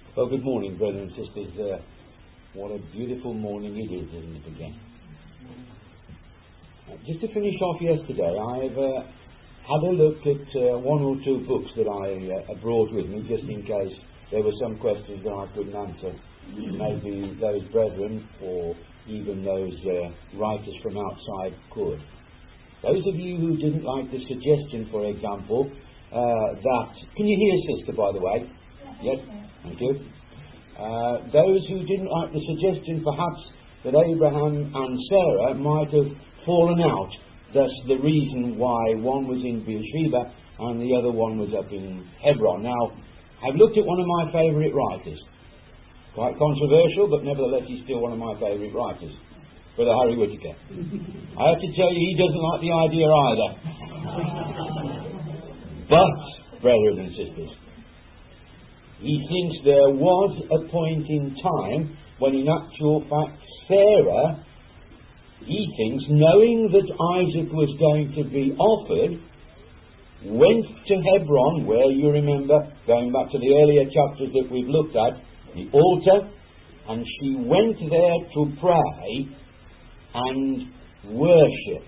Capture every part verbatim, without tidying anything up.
Well, good morning, brothers and sisters. Uh, what a beautiful morning it is, isn't it, again? Uh, just to finish off yesterday, I've uh, had a look at uh, one or two books that I uh, brought with me, just in case there were some questions that I couldn't answer. Maybe those brethren, or even those uh, writers from outside, could. Those of you who didn't like the suggestion, for example, uh, that... Can you hear, sister, by the way? Yes? Thank you. Uh, those who didn't like the suggestion, perhaps, that Abraham and Sarah might have fallen out. Thus the reason why one was in Beersheba and the other one was up in Hebron. Now, I've looked at one of my favourite writers. Quite controversial, but nevertheless he's still one of my favourite writers. Brother Harry Whittaker. I have to tell you, he doesn't like the idea either. But, brothers and sisters, he thinks there was a point in time when in actual fact Sarah, he thinks, knowing that Isaac was going to be offered, went to Hebron, where you remember, going back to the earlier chapters that we've looked at, the altar, and she went there to pray and worship.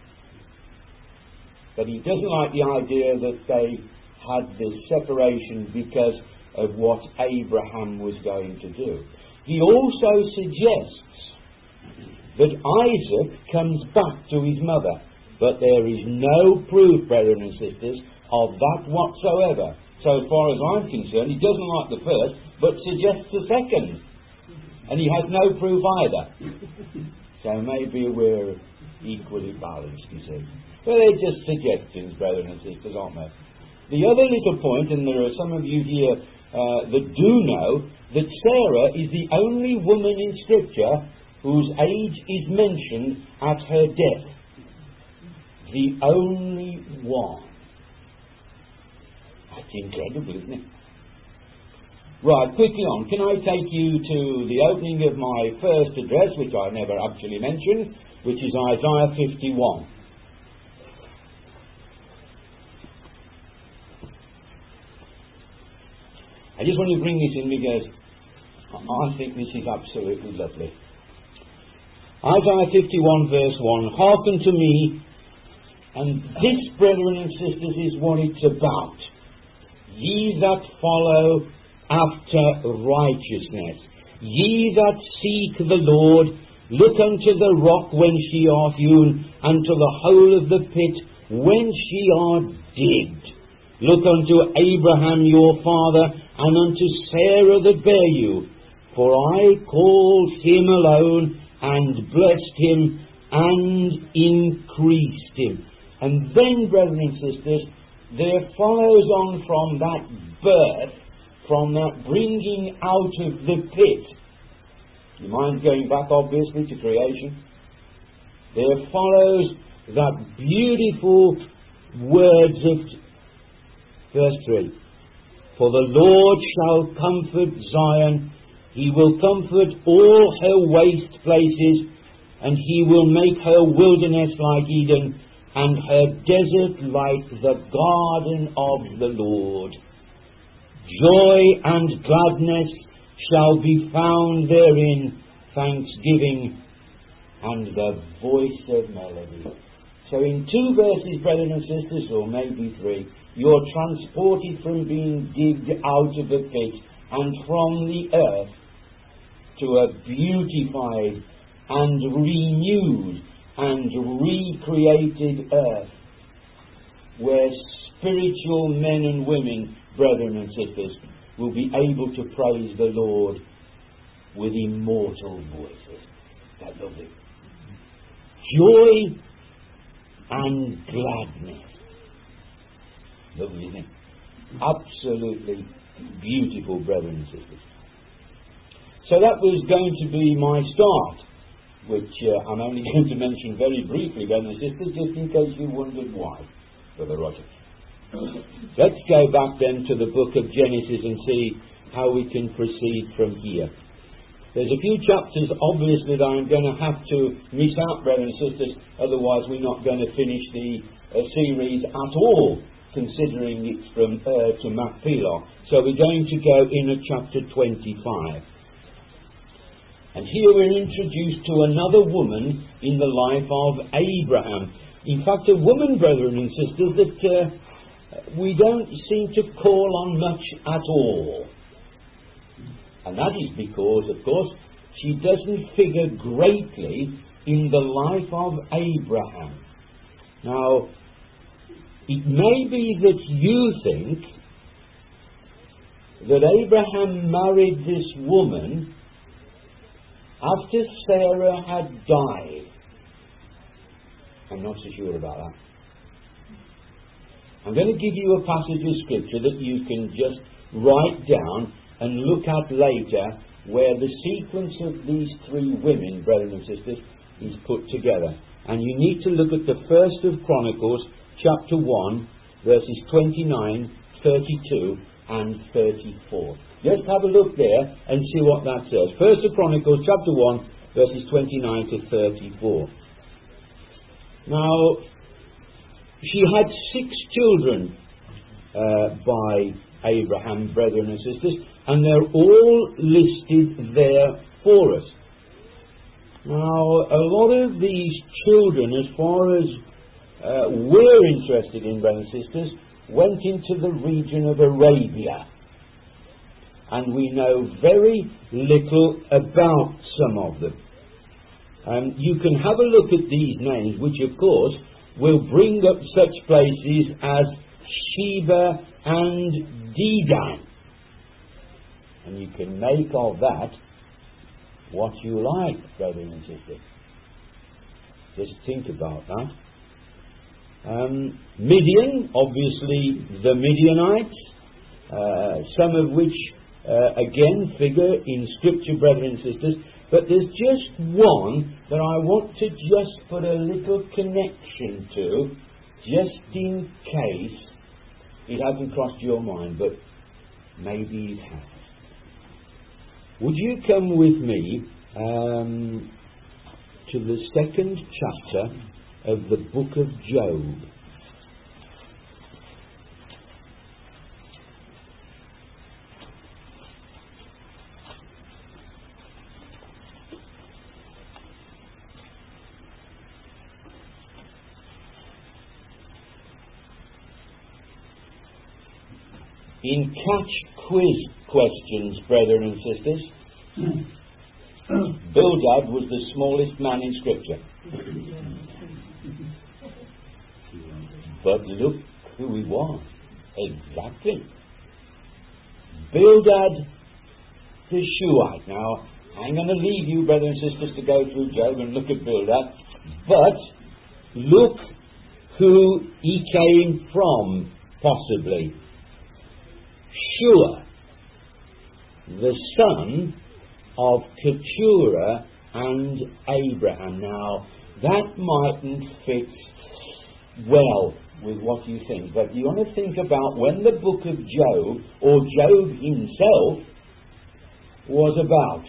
But he doesn't like the idea that they had this separation because of what Abraham was going to do. He also suggests that Isaac comes back to his mother, but there is no proof, brethren and sisters, of that whatsoever. So far as I'm concerned, he doesn't like the first, but suggests the second. And he has no proof either. So maybe we're equally balanced, you see. Well, they're just suggestions, brethren and sisters, aren't they? The other little point, and there are some of you here uh, that do know, that Sarah is the only woman in Scripture whose age is mentioned at her death. The only one. That's incredible, isn't it? Right, quickly on. Can I take you to the opening of my first address, which I never actually mentioned, which is Isaiah fifty-one. I just want to bring this in because I think this is absolutely lovely. Isaiah fifty-one verse one, hearken to me, and this, brethren and sisters, is what it's about. Ye that follow after righteousness, ye that seek the Lord, look unto the rock whence ye are hewn, and to the hole of the pit whence ye are digged. Look unto Abraham your father, and unto Sarah that bare you. For I called him alone, and blessed him, and increased him. And then, brethren and sisters, there follows on from that birth, from that bringing out of the pit. You mind going back, obviously, to creation? There follows that beautiful words of verse three. For the Lord shall comfort Zion, he will comfort all her waste places, and he will make her wilderness like Eden, and her desert like the garden of the Lord. Joy and gladness shall be found therein, thanksgiving and the voice of melody. So in two verses, brethren and sisters, or maybe three, you're transported from being digged out of the pit and from the earth to a beautified and renewed and recreated earth, where spiritual men and women, brethren and sisters, will be able to praise the Lord with immortal voices. That's lovely. Joy and gladness. Lovely, isn't it? Absolutely beautiful, brethren and sisters. So that was going to be my start, which uh, I'm only going to mention very briefly, brethren and sisters, just in case you wondered why, Brother Roger. Let's go back then to the book of Genesis and see how we can proceed from here. There's a few chapters, obviously, that I'm going to have to miss out, brethren and sisters, otherwise we're not going to finish the uh, series at all. considering it's from Ur to Machpelah. So we're going to go in at chapter twenty-five. And here we're introduced to another woman in the life of Abraham. In fact, a woman, brethren and sisters, that uh, we don't seem to call on much at all. And that is because, of course, she doesn't figure greatly in the life of Abraham. Now, it may be that you think that Abraham married this woman after Sarah had died. I'm not so sure about that. I'm going to give you a passage of scripture that you can just write down and look at later, where the sequence of these three women, brothers and sisters, is put together. And you need to look at the first of Chronicles, chapter one, verses twenty-nine, thirty-two, and thirty-four. Just have a look there and see what that says. First of Chronicles, chapter one, verses twenty-nine to thirty-four. Now, she had six children uh, by Abraham, brethren and sisters, and they're all listed there for us. Now, a lot of these children, as far as uh, we're interested in, brothers and sisters, went into the region of Arabia. And we know very little about some of them. Um, you can have a look at these names, which of course will bring up such places as Sheba and Dedan. And you can make of that what you like, brothers and sisters. Just think about that. Um, Midian, obviously the Midianites, uh, some of which uh, again figure in Scripture, brothers and sisters. But there's just one that I want to just put a little connection to, just in case it hasn't crossed your mind, but maybe it has. Would you come with me um, to the second chapter of the book of Job? In catch quiz questions, brethren and sisters, Bildad was the smallest man in Scripture. But look who he was. Exactly. Bildad the Shuhite. Now, I'm going to leave you, brothers and sisters, to go through Job and look at Bildad. But look who he came from, possibly. Shua, the son of Keturah and Abraham. Now, that mightn't fit well with what you think, but you want to think about when the book of Job, or Job himself, was about.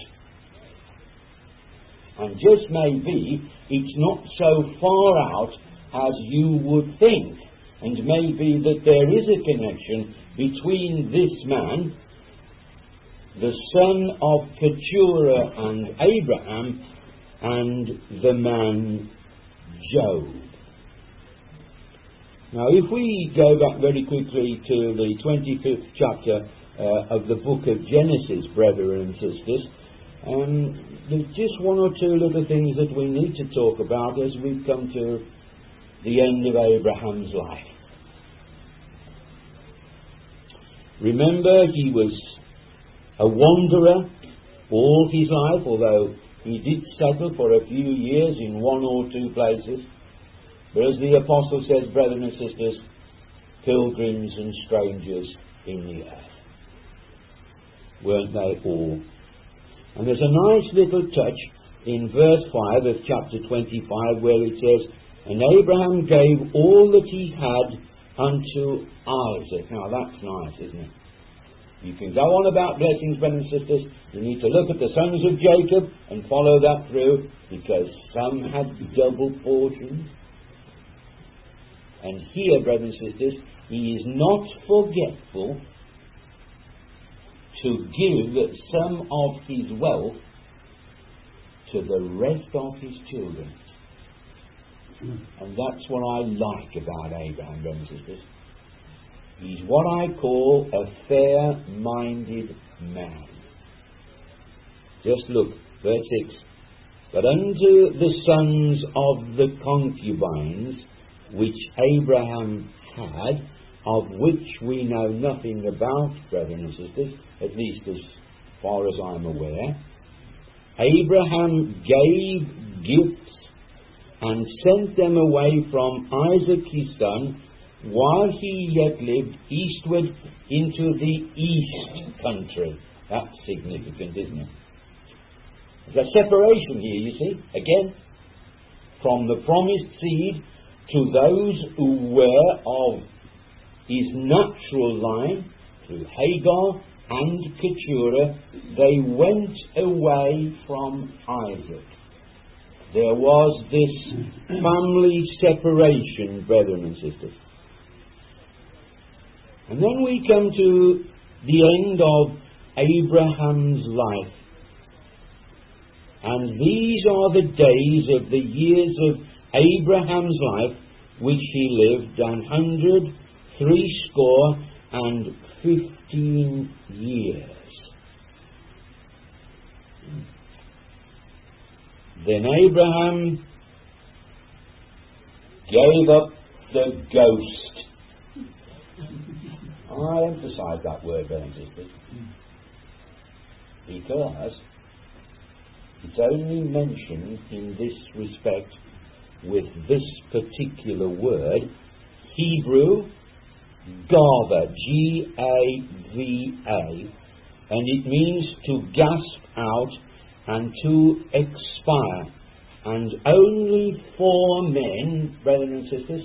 And just maybe it's not so far out as you would think, and maybe that there is a connection between this man, the son of Keturah and Abraham, and the man Job. Now, if we go back very quickly to the twenty-fifth chapter uh, of the book of Genesis, brethren and sisters, um, there's just one or two little things that we need to talk about as we come to the end of Abraham's life. Remember, he was a wanderer all his life, although he did settle for a few years in one or two places. But as the apostle says, brethren and sisters, pilgrims and strangers in the earth. Weren't they all? And there's a nice little touch in verse five of chapter twenty-five where it says, "And Abraham gave all that he had unto Isaac." Now that's nice, isn't it? You can go on about blessings, brothers and sisters. You need to look at the sons of Jacob and follow that through, because some had double portions. And here, brothers and sisters, he is not forgetful to give some of his wealth to the rest of his children. And that's what I like about Abraham, brothers and sisters. He's what I call a fair-minded man. Just look, verse six. But unto the sons of the concubines which Abraham had, of which we know nothing about, brothers and sisters, at least as far as I'm aware, Abraham gave gifts and sent them away from Isaac his son, while he yet lived, eastward into the east country. That's significant, isn't it? There's a separation here, you see, again, from the promised seed to those who were of his natural line, through Hagar and Keturah. They went away from Isaac. There was this family separation, brethren and sisters. And then we come to the end of Abraham's life. And these are the days of the years of Abraham's life, which he lived, an hundred threescore and fifteen years. Then Abraham gave up the ghost. I emphasize that word, brothers and sisters, because it's only mentioned in this respect with this particular word, Hebrew, Gava, G A V A, and it means to gasp out and to expire. And only four men, brothers and sisters,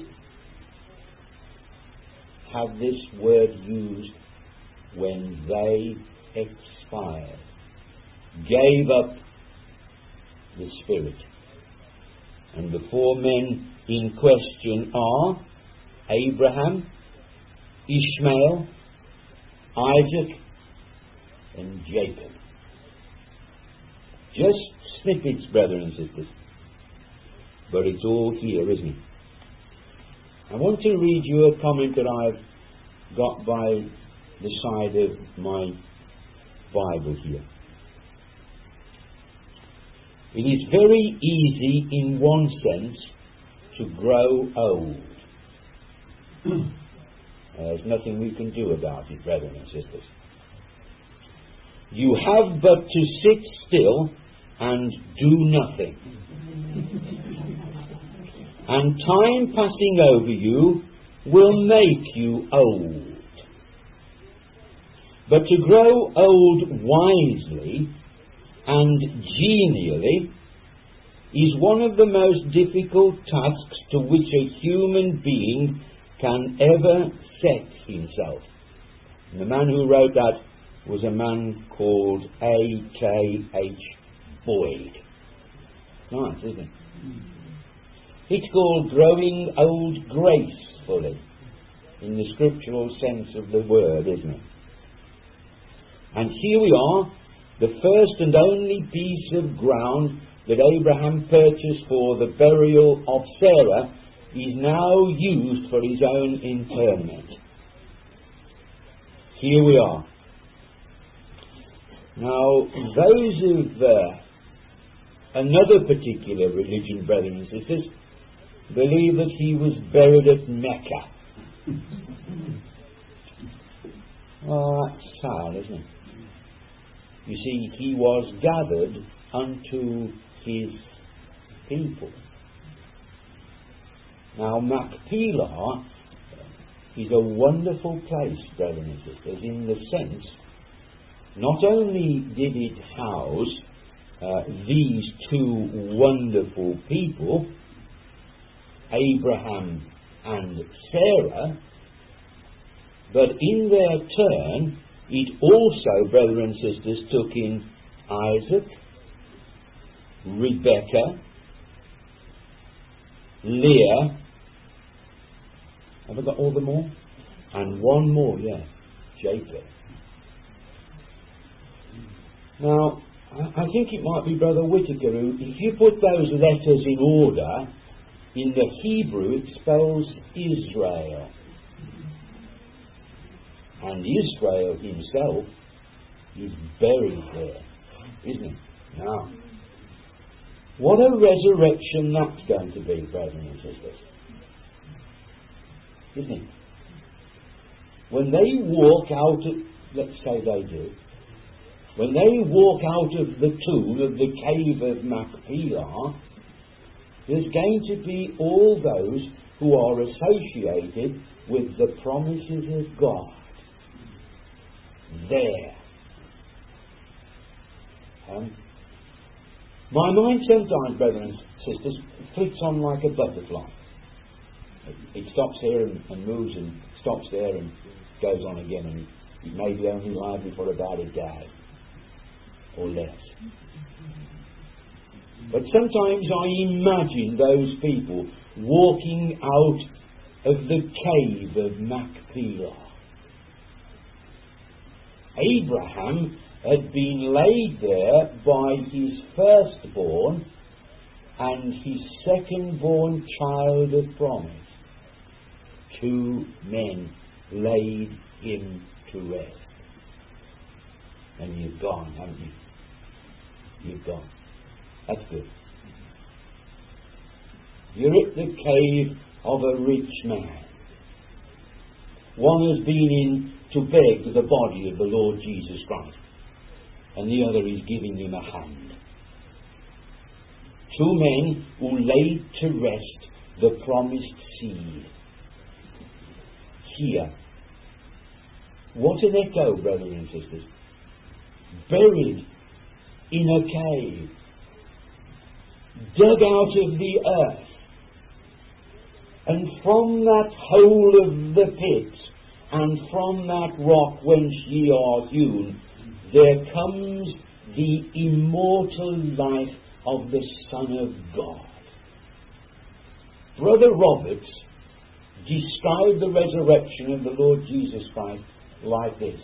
have this word used when they expired, gave up the Spirit. And the four men in question are Abraham, Ishmael, Isaac, and Jacob. Just snippets, brothers and sisters. But it's all here, isn't it? I want to read you a comment that I've got by the side of my Bible here. It is very easy, in one sense, to grow old. There's nothing we can do about it, brothers and sisters. You have but to sit still and do nothing. And time passing over you will make you old. But to grow old wisely and genially is one of the most difficult tasks to which a human being can ever set himself. And the man who wrote that was a man called A K H Boyd. Nice, isn't it? It's called growing old gracefully, in the scriptural sense of the word, isn't it? And here we are, the first and only piece of ground that Abraham purchased for the burial of Sarah is now used for his own interment. Here we are. Now, those of uh, another particular religion, brothers and sisters, believe that he was buried at Mecca. Oh, that's sad, isn't it? You see, he was gathered unto his people. Now, Machpelah is a wonderful place, brothers and sisters, in the sense, not only did it house uh, these two wonderful people, Abraham and Sarah, but in their turn, it also, brothers and sisters, took in Isaac, Rebekah, Leah, Have I got all the more? And one more, yeah. Jacob. Now, I think it might be Brother Whitaker who, if you put those letters in order, in the Hebrew it spells Israel. And Israel himself is buried there, isn't it? Now, what a resurrection that's going to be, brethren and sisters. Isn't it? When they walk out of, let's say they do, when they walk out of the tomb of the cave of Machpelah, there's going to be all those who are associated with the promises of God there. Um, my mind sometimes, brethren and sisters, flicks on like a butterfly. It, it stops here and, and moves and stops there and goes on again, and it may be only lively for about a day or less. But sometimes I imagine those people walking out of the cave of Machpelah. Abraham had been laid there by his firstborn and his second-born child of promise. Two men laid him to rest. And you've gone, haven't you? You've gone. That's good. You're at the cave of a rich man. One has been in to beg the body of the Lord Jesus Christ, and the other is giving him a hand. Two men who laid to rest the promised seed. Here. What an echo, brothers and sisters. Buried in a cave, dug out of the earth, and from that hole of the pit, and from that rock whence ye are hewn, there comes the immortal life of the Son of God. Brother Roberts described the resurrection of the Lord Jesus Christ like this.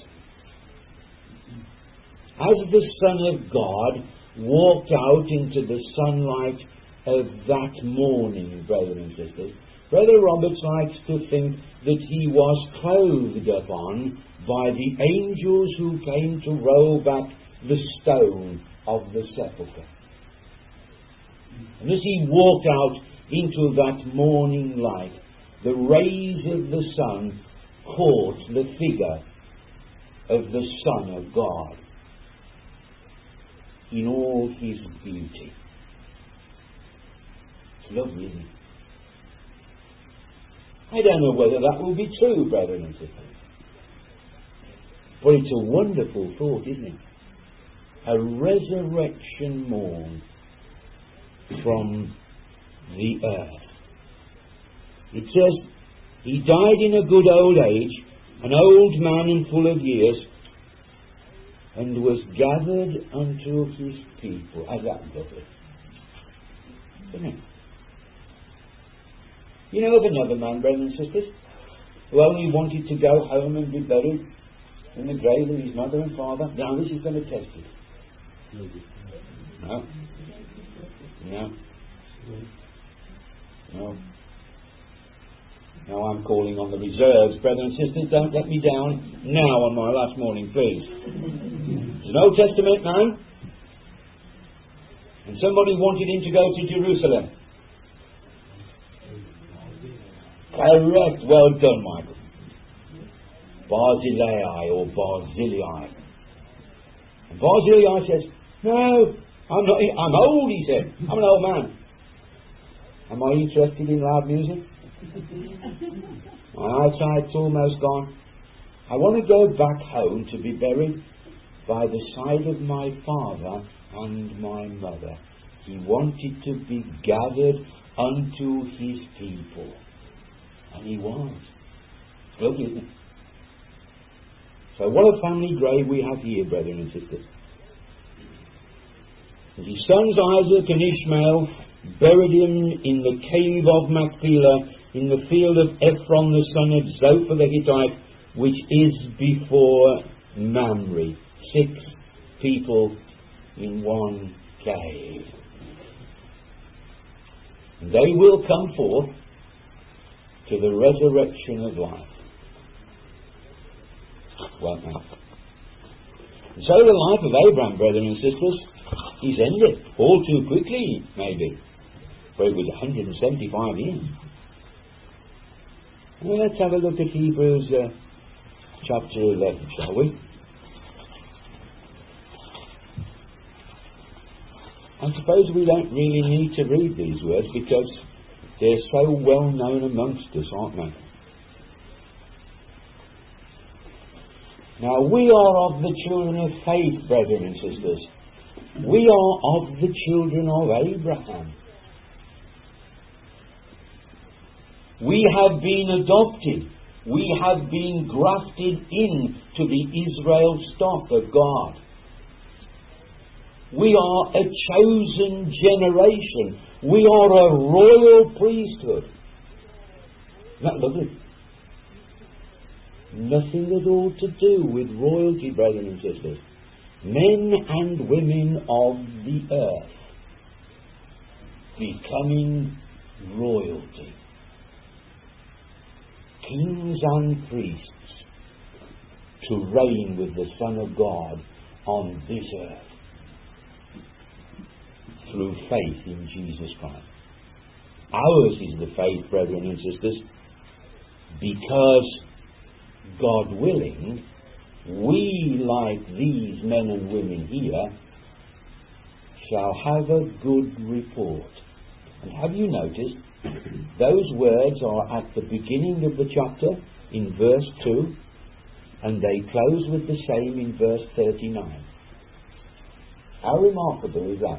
As the Son of God walked out into the sunlight of that morning, brothers and sisters, Brother Roberts likes to think that he was clothed upon by the angels who came to roll back the stone of the sepulchre. And as he walked out into that morning light, the rays of the sun caught the figure of the Son of God in all his beauty. It's lovely, isn't it? I don't know whether that will be true, brethren and sisters. But it's a wonderful thought, isn't it? A resurrection morn from the earth. It says, he died in a good old age, an old man and full of years, and was gathered unto his people. As that lovely. Isn't it? You know of another man, brothers and sisters, who only wanted to go home and be buried in the grave of his mother and father? Now this is going to test it. No. No. No. Now I'm calling on the reserves, brothers and sisters, don't let me down now on my last morning, please. He's an Old Testament man, and somebody wanted him to go to Jerusalem. Correct, well done, Michael. Barzillai or Barzillai. And Barzillai says, no, I'm not, I'm old, he said. I'm an old man. Am I interested in loud music? My eyesight's almost gone. I want to go back home to be buried by the side of my father and my mother. He wanted to be gathered unto his people. And he was. Lovely, isn't it? So what a family grave we have here, brethren and sisters. And his sons Isaac and Ishmael buried him in the cave of Machpelah in the field of Ephron the son of Zophar the Hittite, which is before Mamre. Six people in one cave. And they will come forth to the resurrection of life. Won't now. And so the life of Abraham, brethren and sisters, is ended. All too quickly, maybe. For it was one hundred seventy-five years. Well, let's have a look at Hebrews uh, chapter eleven, shall we? I suppose we don't really need to read these words because they're so well known amongst us, aren't they? Now, we are of the children of faith, brethren and sisters. We are of the children of Abraham. We have been adopted. We have been grafted in to the Israel stock of God. We are a chosen generation. We are a royal priesthood. Isn't that lovely? Nothing at all to do with royalty, brethren and sisters. Men and women of the earth becoming royalty. Kings and priests to reign with the Son of God on this earth through faith in Jesus Christ. Ours is the faith, brethren and sisters, because, God willing, we, like these men and women here, shall have a good report. And have you noticed, those words are at the beginning of the chapter in verse two, and they close with the same in verse thirty-nine. How remarkable is that?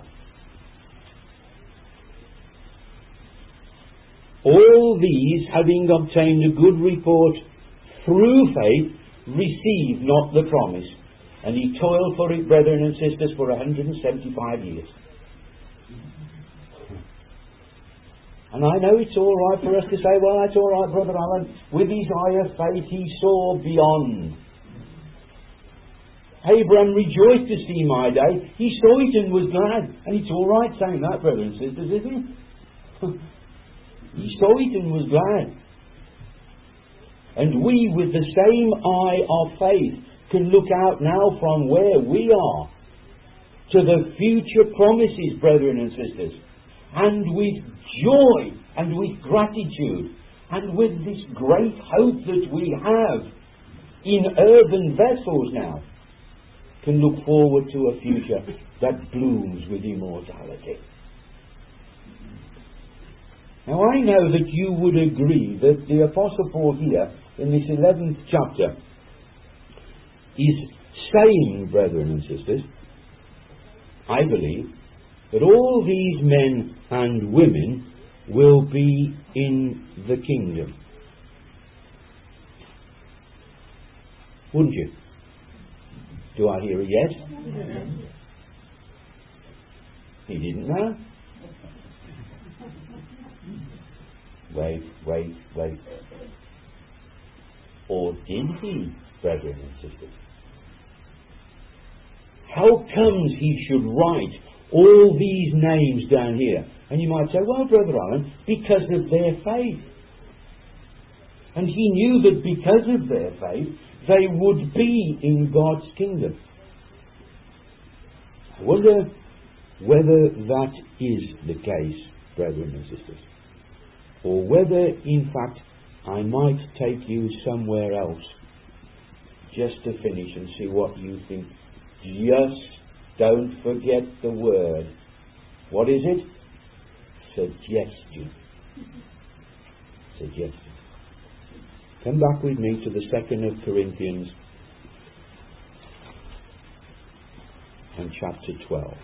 All these, having obtained a good report through faith, receive not the promise. And he toiled for it, brethren and sisters, for one hundred seventy-five years. And I know it's all right for us to say, well, that's all right, Brother Alan. With his eye of faith, he saw beyond. Abraham rejoiced to see my day. He saw it and was glad. And it's all right saying that, brothers and sisters, isn't it? He saw it and was glad. And we, with the same eye of faith, can look out now from where we are to the future promises, brethren and sisters. And with joy and with gratitude and with this great hope that we have in earthen vessels now, can look forward to a future that blooms with immortality. Now I know that you would agree that the Apostle Paul here in this eleventh chapter is saying, brethren and sisters, I believe, that all these men and women will be in the kingdom. Wouldn't you? Do I hear a yes? Yes. He didn't know. Wait, wait, wait. Or did he, brethren and sisters? How comes he should write all these names down here? And you might say, well, Brother Alan, because of their faith. And he knew that because of their faith, they would be in God's kingdom. I wonder whether that is the case, brethren and sisters. Or whether, in fact, I might take you somewhere else just to finish and see what you think. Just don't forget the word. What is it? Suggestion. Suggestion. Come back with me to the second of Corinthians and chapter twelve.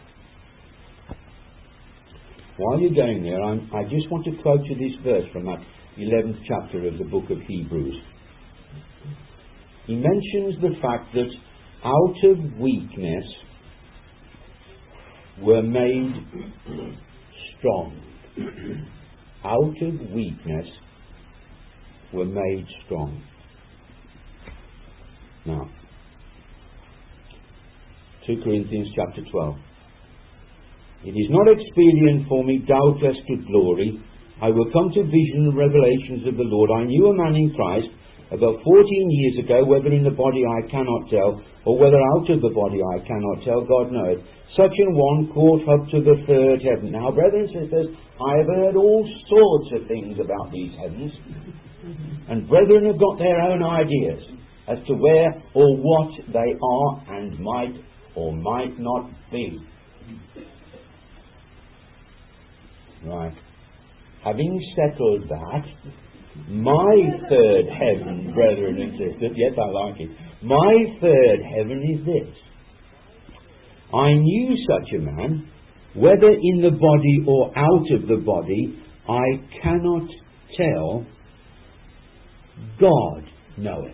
While you're going there, I'm, I just want to quote you this verse from that eleventh chapter of the book of Hebrews. He mentions the fact that out of weakness were made strong. Out of weakness were made strong. Now, two Corinthians chapter twelve. It is not expedient for me doubtless to glory. I will come to vision and revelations of the Lord. I knew a man in Christ about fourteen years ago, whether in the body I cannot tell, or whether out of the body I cannot tell, God knoweth. Such an one caught up to the third heaven. Now, brothers and sisters, I have heard all sorts of things about these heavens, and brethren have got their own ideas as to where or what they are and might or might not be. Right. Having settled that, my third heaven, brethren and sisters, yes, I like it. My third heaven is this. I knew such a man, whether in the body or out of the body, I cannot tell. God knoweth.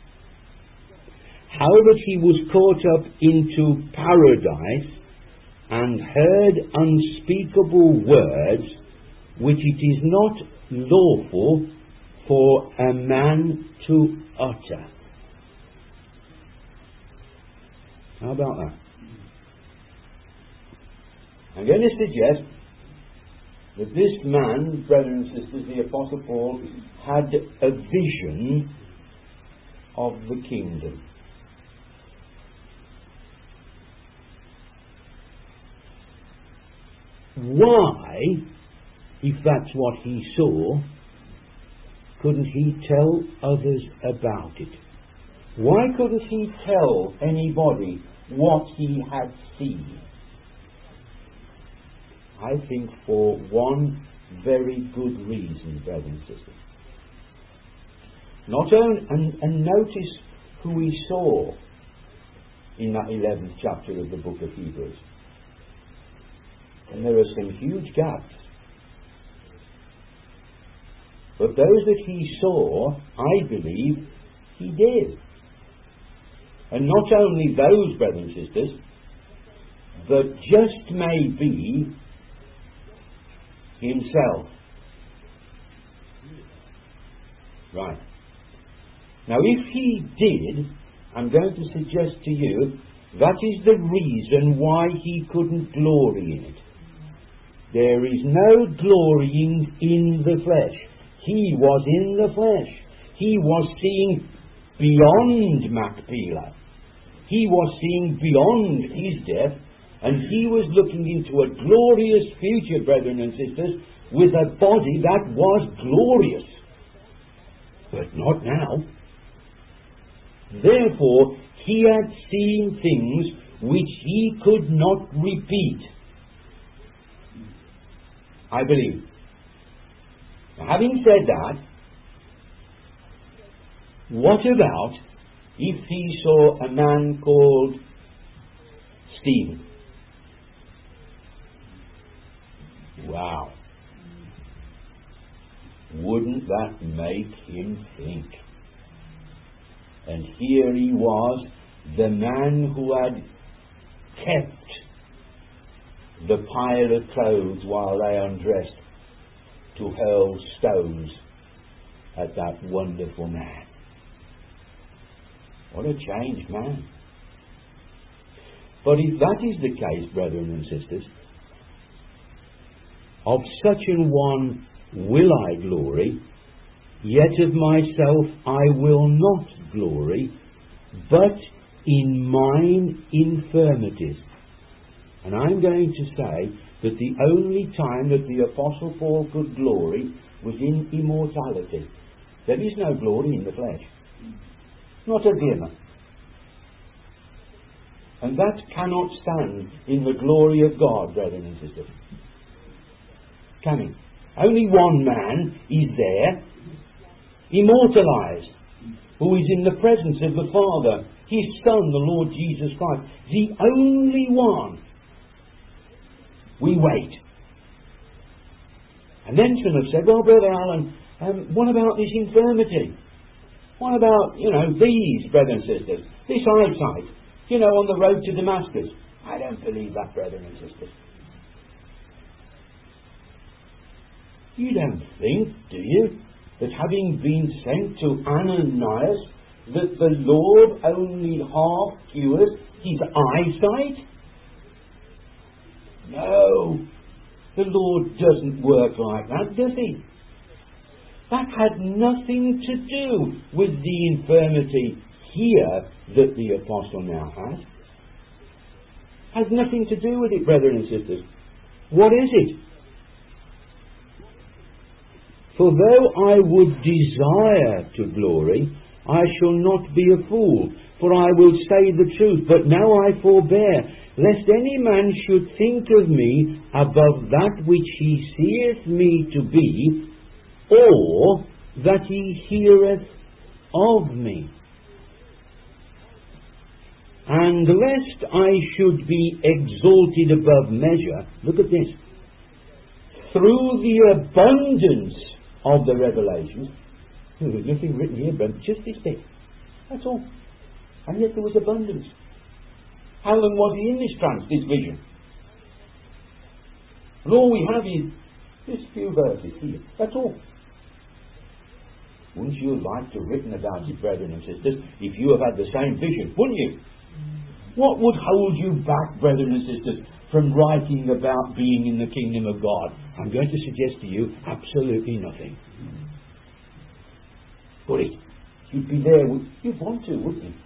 How that he was caught up into paradise and heard unspeakable words which it is not lawful for a man to utter. How about that? I'm going to suggest that this man, brothers and sisters, the Apostle Paul, had a vision of the kingdom. Why, if that's what he saw, couldn't he tell others about it? Why couldn't he tell anybody what he had seen? I think for one very good reason, brothers and sisters. Not only, and, and notice who he saw in that eleventh chapter of the book of Hebrews. And there are some huge gaps. But those that he saw, I believe, he did. And not only those, brothers and sisters, but just maybe himself. Right. Now, if he did, I'm going to suggest to you that is the reason why he couldn't glory in it. There is no glorying in the flesh. He was in the flesh. He was seeing beyond Machpelah. He was seeing beyond his death, and he was looking into a glorious future, brethren and sisters, with a body that was glorious. But not now. Therefore, he had seen things which he could not repeat. I believe. Now, having said that, what about if he saw a man called Stephen? Wow. Wouldn't that make him think? And here he was, the man who had kept the pile of clothes while they undressed to hurl stones at that wonderful man. What a changed man. But if that is the case, brethren and sisters, of such an one will I glory, yet of myself I will not glory, but in mine infirmities. And I'm going to say that the only time that the Apostle Paul could glory was in immortality. There is no glory in the flesh. Not a glimmer. And that cannot stand in the glory of God, brethren and sisters. Can it? Only one man is there, immortalized, who is in the presence of the Father, his Son, the Lord Jesus Christ. The only one. We wait. And then some have said, well, Brother Alan, um, what about this infirmity? What about, you know, these, brothers and sisters, this eyesight, you know, on the road to Damascus? I don't believe that, brethren and sisters. You don't think, do you, that having been sent to Ananias, that the Lord only half cures his eyesight? No, the Lord doesn't work like that, does he? That had nothing to do with the infirmity here that the apostle now has. Has nothing to do with it, brethren and sisters. What is it? For though I would desire to glory, I shall not be a fool, for I will say the truth. But now I forbear, lest any man should think of me above that which he seeth me to be, or that he heareth of me. And lest I should be exalted above measure, look at this, through the abundance of the revelations. There's nothing written here, but just this bit. That's all. And yet there was abundance. How long was he in this trance, this vision? And all we have is this few verses here. That's all. Wouldn't you like to have written about it, brethren and sisters, if you have had the same vision? Wouldn't you? What would hold you back, brethren and sisters, from writing about being in the kingdom of God? I'm going to suggest to you absolutely nothing. But it, you'd be there, you'd want to, wouldn't you?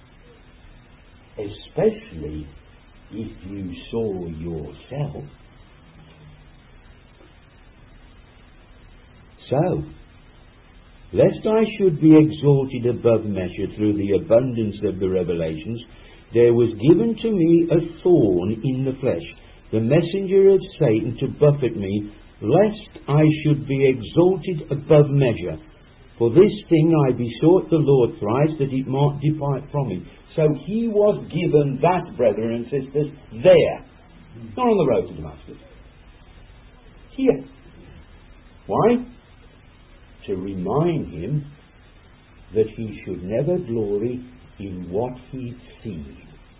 Especially if you saw yourself. So, lest I should be exalted above measure through the abundance of the revelations, there was given to me a thorn in the flesh, the messenger of Satan to buffet me, lest I should be exalted above measure. For this thing I besought the Lord thrice, that it might depart from me. So he was given that, brethren and sisters, there. Not on the road to Damascus. Here. Why? To remind him that he should never glory in what he'd seen.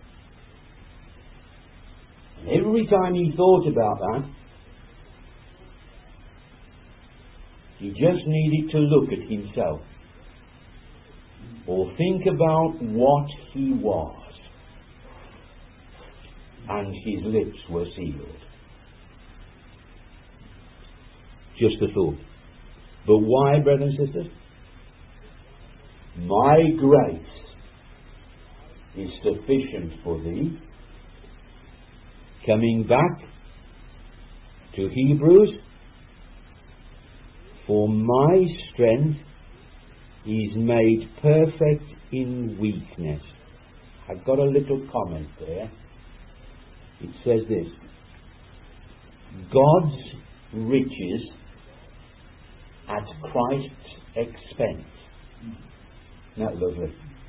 And every time he thought about that, he just needed to look at himself or think about what he was, and his lips were sealed. Just a thought. But why, brothers and sisters? My grace is sufficient for thee. Coming back to Hebrews, for my strength is made perfect in weakness. I've got a little comment there. It says this: God's riches at Christ's expense. Isn't that lovely?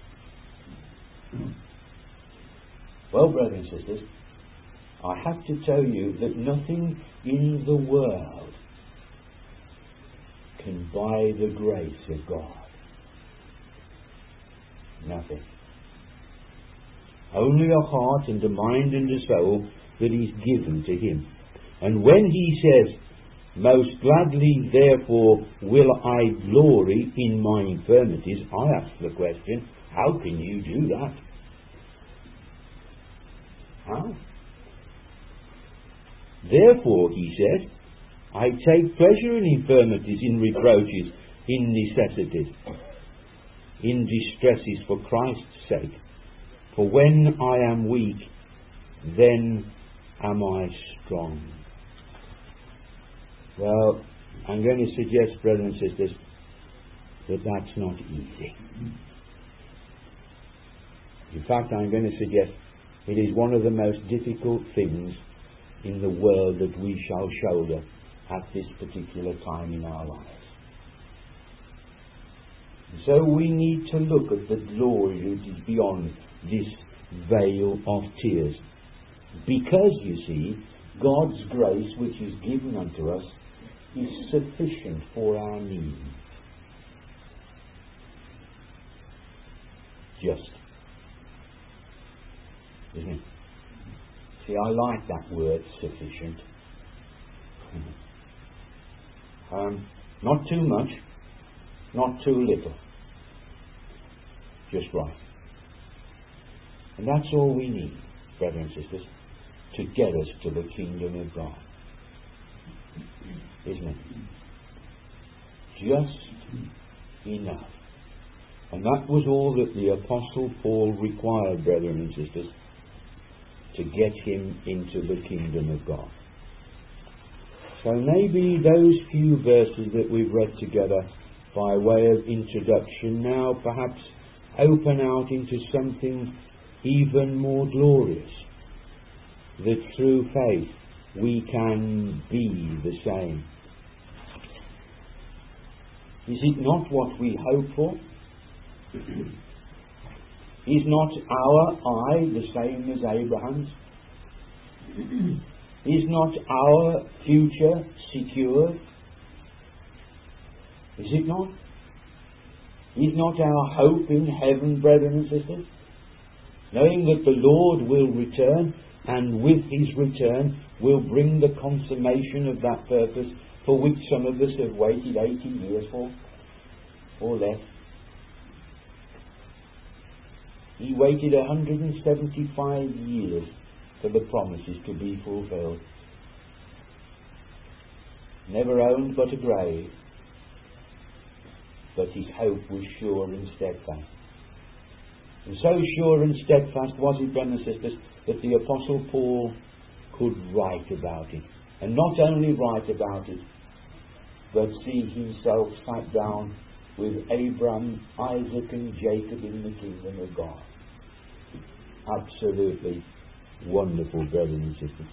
Well, brothers and sisters, I have to tell you that nothing in the world can buy the grace of God. Nothing. Only a heart and a mind and a soul that is given to him. And when he says, most gladly therefore will I glory in my infirmities, I ask the question, how can you do that? How? Therefore, he says, I take pleasure in infirmities, in reproaches, in necessities, in distresses for Christ's sake. For when I am weak, then am I strong. Well, I'm going to suggest, brothers and sisters, that that's not easy. In fact, I'm going to suggest it is one of the most difficult things in the world that we shall shoulder at this particular time in our lives. So we need to look at the glory that is beyond this veil of tears. Because, you see, God's grace which is given unto us is sufficient for our needs. Just. Isn't it? See, I like that word, sufficient. um, not too much, not too little. Just right. And that's all we need, brothers and sisters, to get us to the kingdom of God. Isn't it? Just enough. And that was all that the Apostle Paul required, brethren and sisters, to get him into the kingdom of God. So maybe those few verses that we've read together by way of introduction now perhaps open out into something even more glorious, that through faith we can be the same. Is it not what we hope for? Is not our eye the same as Abraham's? Is not our future secure? Is it not? Is not our hope in heaven, brethren and sisters? Knowing that the Lord will return, and with his return will bring the consummation of that purpose for which some of us have waited eighty years for, or less. He waited one hundred seventy-five years for the promises to be fulfilled. Never owned but a grave, but his hope was sure and steadfast. And so sure and steadfast was it, brothers and sisters, that the Apostle Paul could write about it. And not only write about it, but see himself sat down with Abraham, Isaac and Jacob in the kingdom of God. Absolutely wonderful, brothers and sisters.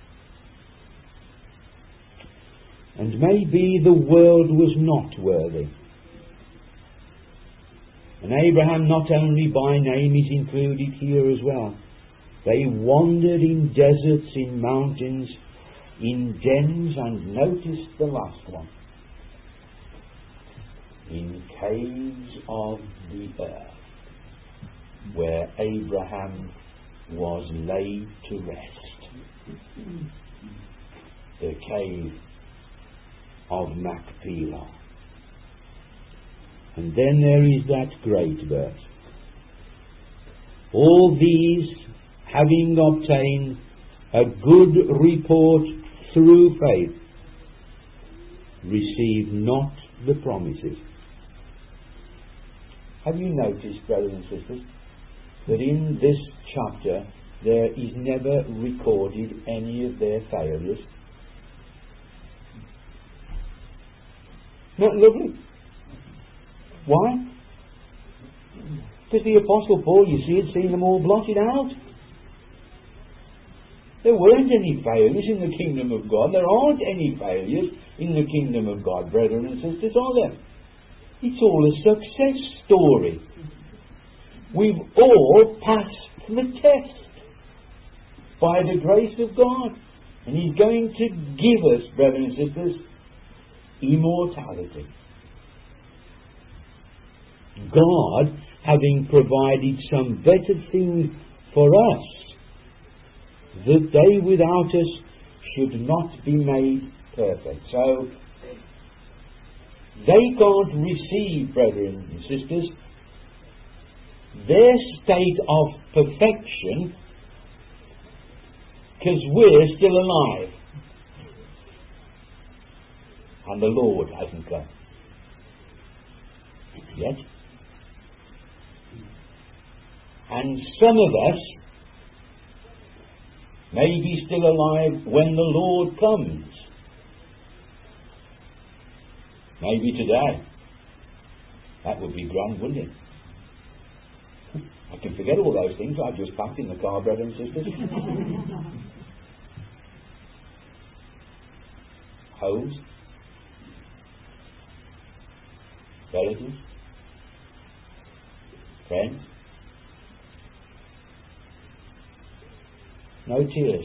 And maybe the world was not worthy. And Abraham, not only by name, is included here as well. They wandered in deserts, in mountains, in dens, and notice the last one, in caves of the earth, where Abraham was laid to rest. The cave of Machpelah. And then there is that great verse. All these, having obtained a good report through faith, receive not the promises. Have you noticed, brothers and sisters, that in this chapter there is never recorded any of their failures? Not lovely. Why? Because the Apostle Paul, you see, had seen them all blotted out. There weren't any failures in the kingdom of God. There aren't any failures in the kingdom of God, brethren and sisters, are there? It's all a success story. We've all passed the test by the grace of God. And He's going to give us, brethren and sisters, immortality. God, having provided some better things for us, that they without us should not be made perfect. So, they can't receive, brethren and sisters, their state of perfection because we're still alive. And the Lord hasn't come yet. And some of us may be still alive when the Lord comes. Maybe today. That would be grand, wouldn't it? I can forget all those things I've just packed in the car, brothers and sisters. Homes, relatives, friends. No tears,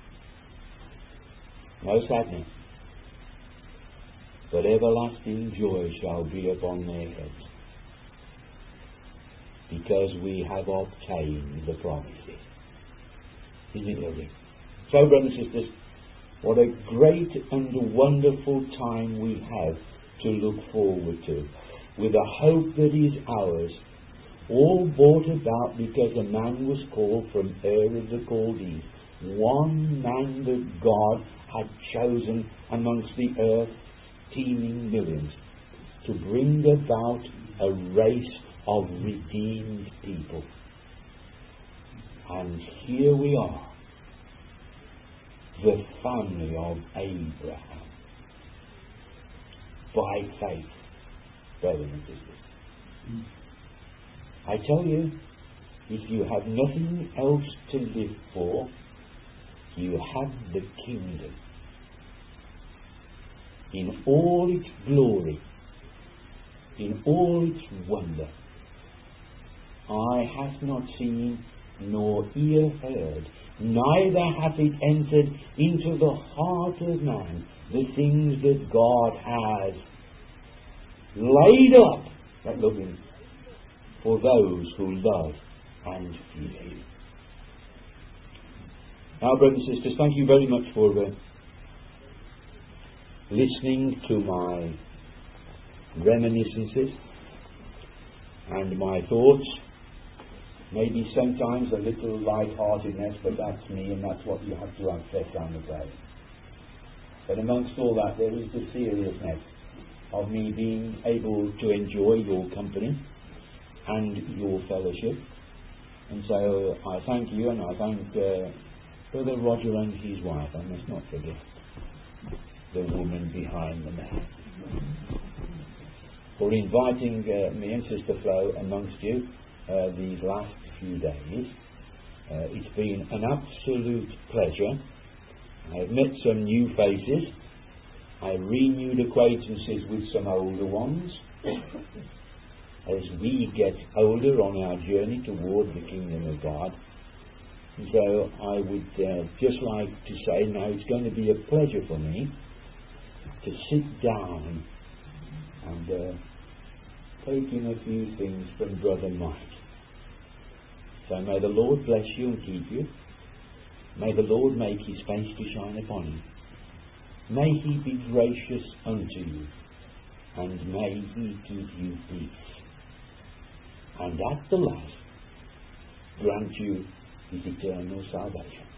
no sadness, but everlasting joy shall be upon their heads, because we have obtained the promises. Isn't it lovely? So, brothers and sisters, what a great and wonderful time we have to look forward to. with a hope that is ours, all brought about because a man was called from Ur of the Chaldees, one man that God had chosen amongst the earth's teeming millions, to bring about a race of redeemed people. And here we are, the family of Abraham, by faith, brothers and sisters. I tell you, if you have nothing else to live for, you have the kingdom in all its glory, in all its wonder. Eye hath not seen, nor ear heard, neither hath it entered into the heart of man the things that God has laid up, that looking, for those who love and fear Him. Now, brothers and sisters, thank you very much for uh, listening to my reminiscences and my thoughts. Maybe sometimes a little light-heartedness, but that's me, and that's what you have to accept, I'm afraid. But amongst all that, there is the seriousness of me being able to enjoy your company and your fellowship. And so I thank you, and I thank uh, Brother Roger and his wife. I must not forget the woman behind the man, for inviting uh, me and Sister Flo amongst you uh, these last few days. Uh, it's been an absolute pleasure. I've met some new faces. I renewed acquaintances with some older ones as we get older on our journey toward the kingdom of God. And so I would uh, just like to say now it's going to be a pleasure for me to sit down and uh, take in a few things from Brother Mike. So may the Lord bless you and keep you. May the Lord make His face to shine upon you. May He be gracious unto you, and may He give you peace. And at the last, grant you His eternal salvation.